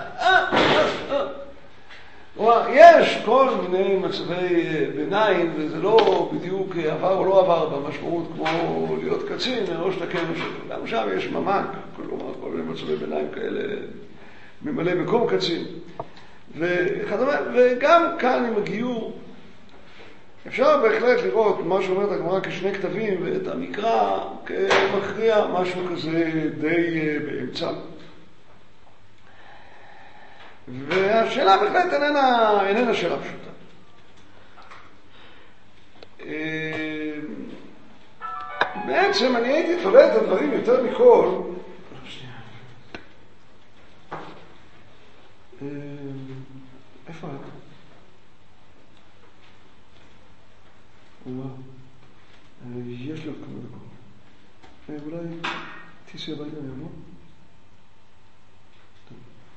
כלומר, יש כל מיני מצבי ביניים, וזה לא בדיוק עבר או לא עבר במשמעות כמו להיות קצין, או שאתה כן משהו. גם שם יש ממק, כלומר, כל מיני מצבי ביניים כאלה, ממלא מקום קצין. וגם כאן עם הגיור, אפשר בהחלט לראות מה שאומרת הגמרא כשני כתבים, ואת המקרא כמכריע משהו כזה די באמצע. והשאלה בהחלט איננה, איננה שאלה פשוטה. בעצם אני הייתי תולה את הדברים יותר מכל, איפה את? וואו, יש לי עוד כמה דקות. אולי תיסי הביתה יבוא? טוב.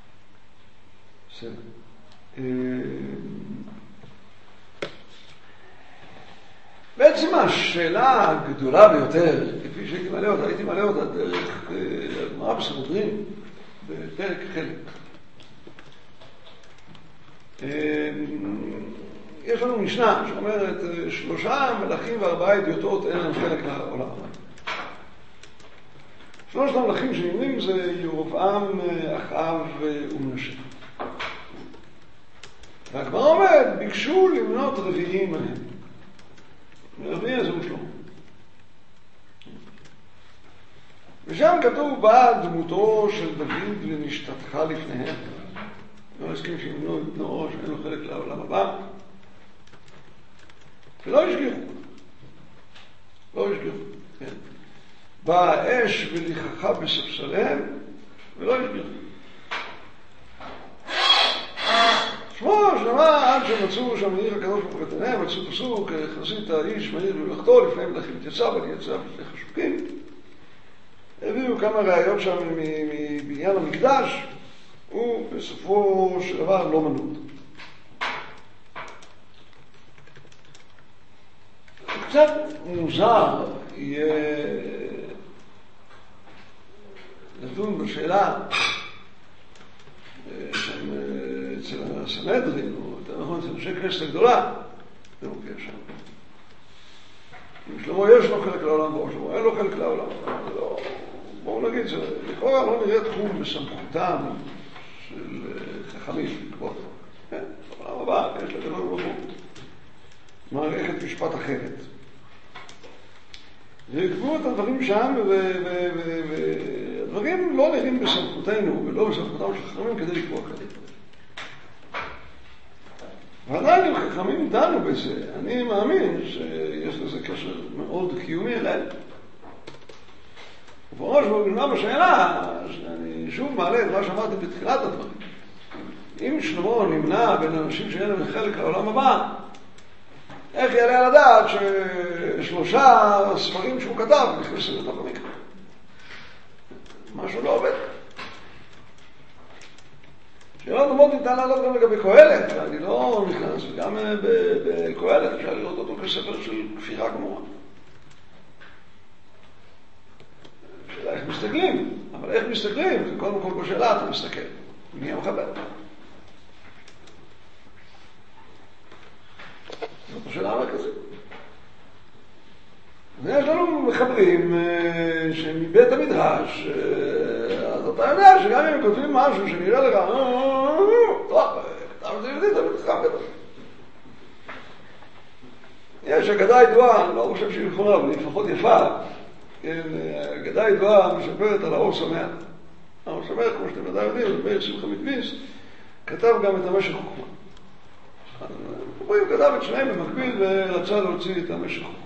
בסדר. בעצם השאלה הגדולה ביותר, כפי שהייתי מעלה אותה, הייתי מעלה אותה דרך הגמרא בסנהדרין, בפרק חלק. יש לנו משנה שאומרת שלושה מלאכים וארבעה אדיוטות אין להם חלק לעולם הבא. שלושת המלאכים שנמנים זה ירבעם, אחאב ומנשה. והגמרא אומרת, ביקשו למנות רביעים מהם. רביעי הזה הוא שלמה. ושם כתוב בא דמותו של דוד ונשתתך לפניהם. לא הסכים שימנו את בנו שאין לו חלק לעולם הבא. ולא השגיחו. לא השגיחו, כן. באה האש וליחכה בספסליהם, ולא השגיחו. כמו שאמר, עד שמצאו שם מעיר הקדוש ברוך הוא ותניהם, מצאו פסוק, חזית האיש מעיר במלאכתו, לפני מלאכים יצא ויצא בשני חשוקים. הביאו כמה ראיות שם מבניין המקדש, ובסופו של דבר לא מנעו אותו. קצת מוזר יהיה לדון בשאלה אצל הסנהדרין, או יותר נכון אצל אנשי כנסת הגדולה, זה מופיע שם. אם שלמה יש לו חלק לעולם, בואו שלמה אין לו חלק לעולם. לא, בואו נגיד, זה לכאורה לא נראה תחום בסמכותם של חכמים לקבוע. כן, בעולם הבא יש לקדוש ברוך הוא מערכת משפט אחרת. ויקבעו את הדברים שם, והדברים לא נראים בסמכותנו ולא בסמכותם של חכמים כדי לקבוע כדי. ועדיין אם חכמים דנו בזה, אני מאמין שיש לזה קשר מאוד קיומי אליהם. ובראש ובראשונה בשאלה, שאני שוב מעלה את מה שאמרתי בתחילת הדברים. אם שלמה נמנע בין אנשים שאין להם חלק לעולם הבא, איך יעלה על הדעת ששלושה ספרים שהוא כתב נכנסים לתוך המקרא? משהו לא עובד. שאלות דומות ניתן לעלות גם לגבי קהלת, אני לא נכנס, וגם בקהלת אפשר לראות אותו כספר של כפירה גמורה. שאלה איך מסתכלים, אבל איך מסתכלים? זה קודם כל בשאלה אתה מסתכל, מי המחבר? זאת השאלה המרכזית. ויש לנו מחברים שמבית המדרש, אז אתה יודע שגם אם כותבים משהו שנראה לך, טוב, כתב את זה יהודית, אבל תחם בטח. יש אגדה ידועה, אני לא חושב שהיא נכונה, אבל היא לפחות יפה. אגדה ידועה משפרת על האור שמח. האור שמח, כמו שאתם ודאי יודעים, מאיר שמחה מדווינסק, כתב גם את המשך חוכמה. הוא כתב את שניים במקביל ורצה להוציא את המשך חוכמה.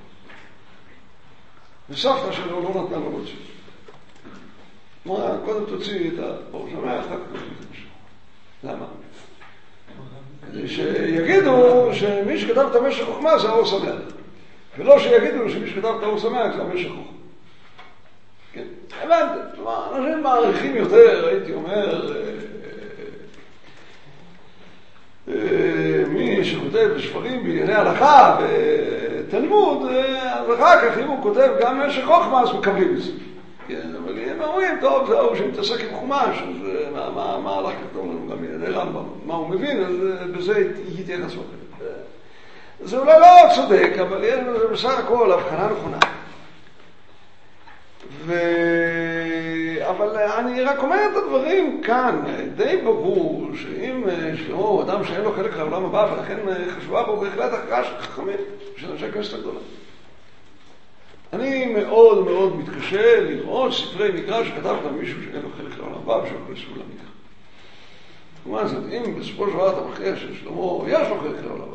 וסבתא שלו לא נתנה לו להוציא. אמרה, קודם תוציא את האור שמח, אחר כך תוציא את המשך. למה? כדי שיגידו שמי שכתב את המשך חוכמה זה האור שמח. ולא שיגידו שמי שכתב את האור שמח זה המשך חוכמה. כן, הבנתם. אנשים מעריכים יותר, הייתי אומר, מי שכותב בספרים בענייני הלכה ותלמוד, אז אחר כך אם הוא כותב גם משך חוכמה אז מקבלים את זה. כן, אבל הם אומרים, טוב, זהו, שמתעסק עם חומש, אז מה, מה, מה הלך לכתוב לנו גם בענייני רמב"ם, מה הוא מבין, אז בזה יתייחסו. זה אולי לא צודק, אבל יש בזה בסך הכל הבחנה נכונה. ו... אבל אני רק אומר את הדברים כאן, די ברור שאם שלמה הוא אדם שאין לו חלק לעולם הבא, ולכן חשובה בו בהחלט הכרעה של חכמים, של אנשי כנסת הגדולה. אני מאוד מאוד מתקשה לראות ספרי מקרא שכתב אותם מישהו שאין לו חלק לעולם הבא ושהוא כנסו למקרא. כלומר, זאת, אם בסופו של דבר אתה מכריע ששלמה יש לו חלק לעולם הבא,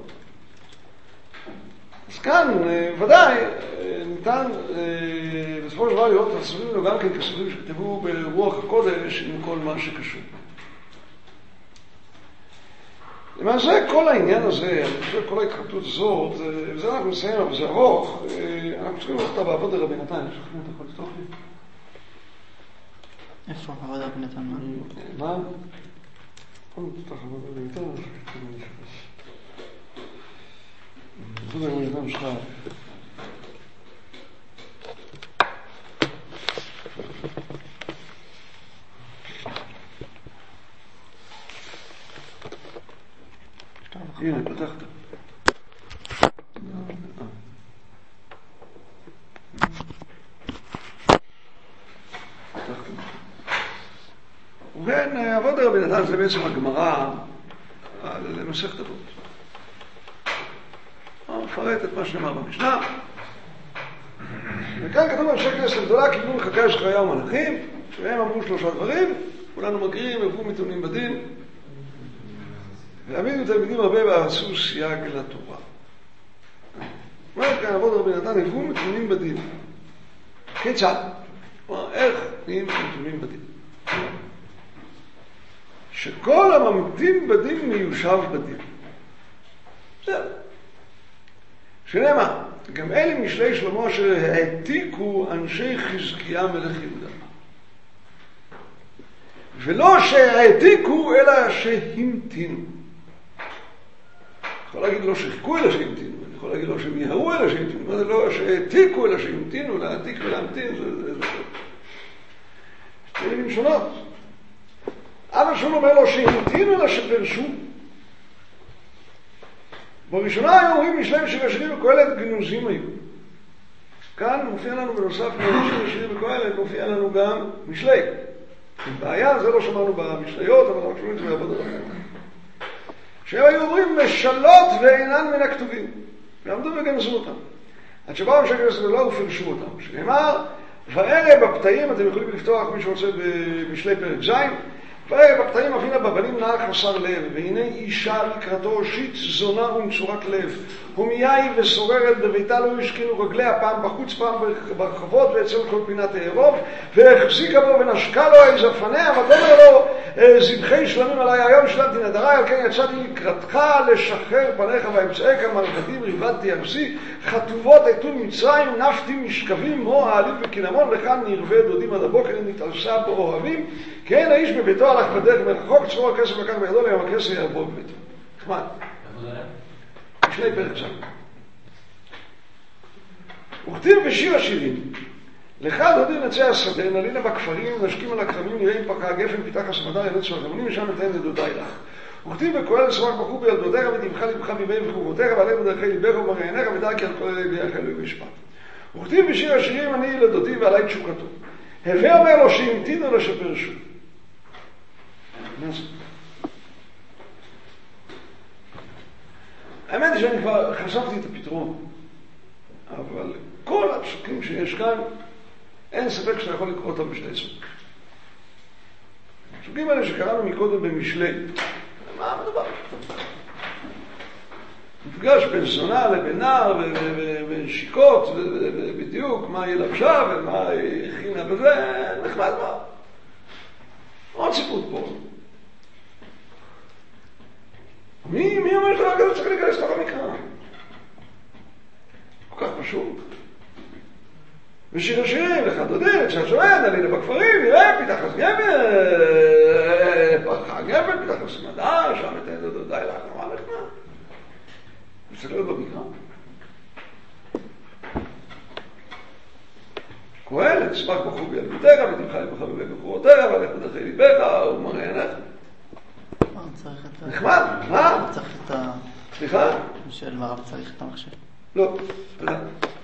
אז כאן ודאי ניתן בסופו של דבר לראות את הספרים לו גם כן כספרים שכתבו ברוח הקודש עם כל מה שקשור. למעשה כל העניין הזה, אני חושב כל ההתחבטות הזאת, וזה אנחנו נסיים, אבל זה ארוך, אנחנו צריכים לראות אותה בעבוד רבי נתן. יש לכם את הכל לתוך לי? איפה עבוד רבי נתן? מה? בוא נפתח עבוד רבי נתן, אני חושב שאתם נשפס. עבוד רבי נתן שלך. הנה, פתחת. ובכן, עבוד רבי נתן זה בעצם הגמרא על מסכת אבות. מפרט את מה שנאמר במשנה. וכאן כתוב אנשי כנסת הגדולה קיבלו מחכה זכריה ומלאכים, והם אמרו שלושה דברים, כולנו מכירים, הביאו מתונים בדין, והעמידו תלמידים הרבה ועשו סייג לתורה. אומרת כאן עבוד רבי נתן, הביאו מתונים בדין. כיצד? איך נהיים מתונים בדין? שכל הממתין בדין מיושב בדין. בסדר. שנאמר, גם אלה משלי שלמה שהעתיקו אנשי חזקיה מלך יהודה. ולא שהעתיקו, אלא שהמתינו. אני יכול להגיד לא שחיכו אלא שהמתינו, אני יכול להגיד לא שמיהרו אלא שהמתינו, מה זה לא שהעתיקו אלא שהמתינו, להעתיק ולהמתין, זה זה שתי מילים שונות. אבל שום אומר לו שהמתינו אלא שפרשו. בראשונה היו אומרים משלם שבשירים וקהלת גנוזים היו. כאן מופיע לנו בנוסף למשל בשירים וקהלת, מופיע לנו גם משלי. בעיה, זה לא שמענו במשליות, אבל אנחנו שומעים את זה בעבוד אחר. שהם היו אומרים משלות ואינן מן הכתובים. ועמדו וגנזו אותם. עד שבאו אנשי כנסת ולא ופרשו אותם. שנאמר, וערב בפתאים, אתם יכולים לפתוח מי שרוצה במשלי פרק ז', וערב בפתאים אבינה בבנים נער חסר לב, והנה אישה לקראתו שיט זונה ומצורת לב. הומייה וסוררת בביתה לא השכינו רגליה, פעם בחוץ פעם ברחבות ואצל כל פינת הערוב, והחזיקה בו ונשקה לו איזה פניה, ותאמר לו זבחי שלמים עליי היום שלמתי נדרי, על כן יצאתי לקראתך לשחרר פניך ואמצעיך מלכתים ריבדתי ארסי, חטובות עיתון מצרים, נפתי משכבים מו העלים וקינמון, לכאן נרווה דודים עד הבוקר נתעלסה בו אוהבים, כי אין האיש בביתו הלך בדרך מרחוק, צרור הכסף לקח בידו ליום הכסף ירבו בביתו. נחמד. משלי פרק ז'. וכתיב בשיר השירים, לך דודי נצא השדה, נלינה בכפרים, נשקים על הכרמים, נראה אם פקע הגפן, פיתח הסמדה, ילד של הגמונים, ושם נתן לדודי לך. וכתיב בקהל שרק בחור בילדותיך, ותמחה לבך מבאים וחורותיך, ועלי בדרכי ליבך ומראייניך, ודע כי על כל אלה ביח אלוהי משפט. וכתיב בשיר השירים, אני לדודי ועלי תשוקתו. הווה אומר לו שהמתינו לו שפרשו. האמת היא שאני כבר חשבתי את הפתרון, אבל כל הפסוקים שיש כאן, אין ספק שאתה יכול לקרוא אותם בשתי צורות. הפסוקים האלה שקראנו מקודם במשלי, מה מדובר? מפגש בין זונה לבין נער ושיקות, ובדיוק מה היא לבשה ומה היא הכינה בזה, נחמד מאוד. עוד סיפור פה. מי, מי אומר שדבר כזה צריך להיכנס לתוך המקרא? כל כך פשוט. ושיר השירים, לך דודין, שהשומד, עלינו בכפרים, נראה, פיתח אז גבל, פרחה גבל, פיתח אז מדע, שם אתן דודי לך, נורא נחמד. זה צריך להיות במקרא. קהלת, שמח בחור בילדותיך, ותמחה לבך בבחורותיך, והלך בדרכי ליבך, ומראה עיניך. נחמד, מה? צריך את ה... סליחה? של מה רב צריך את המחשב? לא, תודה.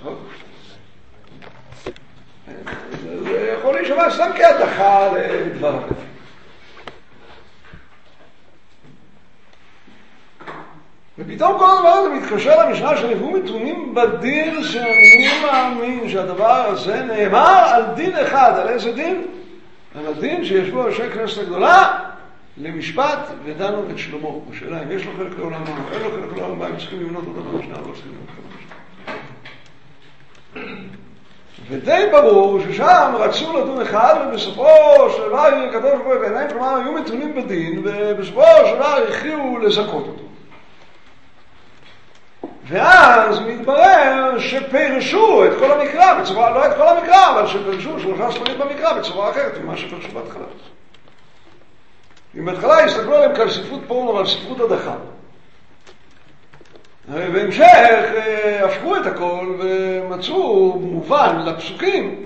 זה יכול להישמע סתם כהדחה לדבר אחר. ופתאום כל הדבר הזה מתקשר למשנה שנבואו מתונים בדין שאני מאמין שהדבר הזה נאמר על דין אחד. על איזה דין? על הדין שיש בו אנשי כנסת הגדולה למשפט ודנו את שלמה. השאלה אם יש לו חלק לעולם או אין לו חלק לעולם, מה הם צריכים למנות אותו במשנה או לא צריכים למנות אותו במשנה. ודי ברור ששם רצו לדון אחד, ובסופו של דבר הקדוש ברוך הוא בעיניים, כלומר היו מתונים בדין, ובסופו של דבר הכריעו לזכות אותו. ואז מתברר שפרשו את כל המקרא בצורה, לא את כל המקרא, אבל שפרשו שלושה ספרים במקרא בצורה אחרת ממה שפרשו בהתחלה. אם בהתחלה הסתכלו עליהם כעל ספרות פורנו ועל ספרות הדחה. בהמשך הפכו את הכל ומצאו מובן לפסוקים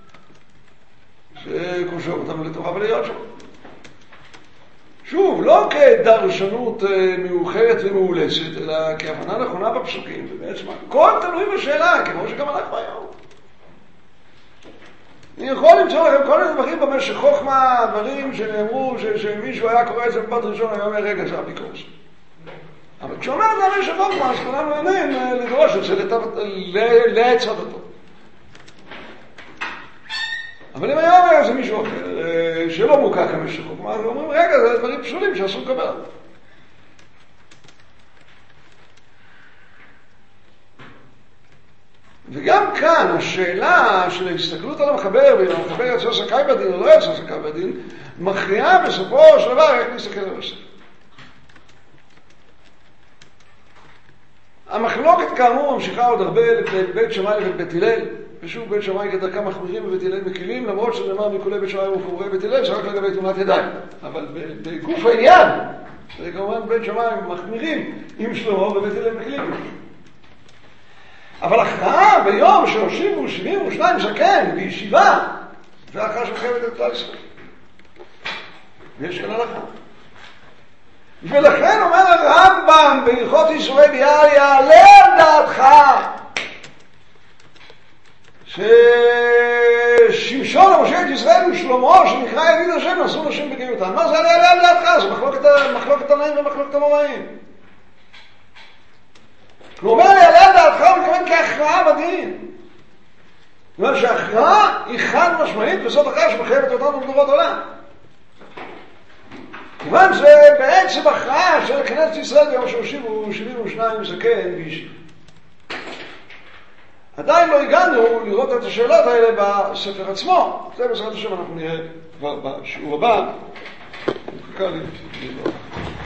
שקושר אותם לתורה ולהיות שם. שוב, לא כדרשנות מאוחרת ומאולצת, אלא כהבנה נכונה בפסוקים, ובעצם הכל תלוי בשאלה, כמו שגם אנחנו היום. אני יכול למצוא לכם כל מיני דברים במשך חוכמה, דברים שנאמרו, שמישהו היה קורא את זה בפרט ראשון, היום אומר, רגע, זה אפיקורס. אבל כשאומר את במשך חוכמה, אז כולנו יודעים לדרוש את זה, לעצות אותו. אבל אם היום היה זה מישהו אחר, שלא מוכר כמשך חוכמה, אז אומרים, רגע, זה דברים פסולים שאסור לקבל. וגם כאן השאלה של ההסתכלות על המחבר, ואם המחבר יצא זכאי בדין או לא יצא זכאי בדין, מכריעה בסופו של דבר איך נסתכל על הספר. המחלוקת כאמור ממשיכה עוד הרבה לבית שמאי ולבית הלל, ושוב בית שמאי כדרכם מחמירים ובית הלל מקילים, למרות שנאמר מכולי בית שמאי וחומרי בית הלל, זה רק לגבי תאונת ידיים. אבל בגוף העניין, זה כמובן בית שמאי מחמירים עם שלמה ובית הלל מקילים. אבל הכרעה ביום שהושיבו שבעים ושניים זקן בישיבה, זה הכרעה שמחייבת את כלל ישראל. ויש כאן הלכה. ולכן אומר הרמב"ם בהלכות ישראל יעלה על דעתך ששמשון המשה את ישראל ושלמה שנקרא ידיד השם נשאו נשים בגירותם. מה זה יעלה על דעתך? זה מחלוקת תנאים ומחלוקת אמוראים. כלומר יעלה על דעתך הוא מתכוון כהכרעה בדין. זאת אומרת שההכרעה היא חד משמעית וזאת הכרעה שמחייבת אותנו לדורות עולם. כיוון זה בעצם הכרעה של כנסת ישראל ביום שהושיבו שבעים ושניים זקן בישיבה. עדיין לא הגענו לראות את השאלות האלה בספר עצמו. זה בעזרת השם אנחנו נראה כבר בשיעור הבא. מחכה לי.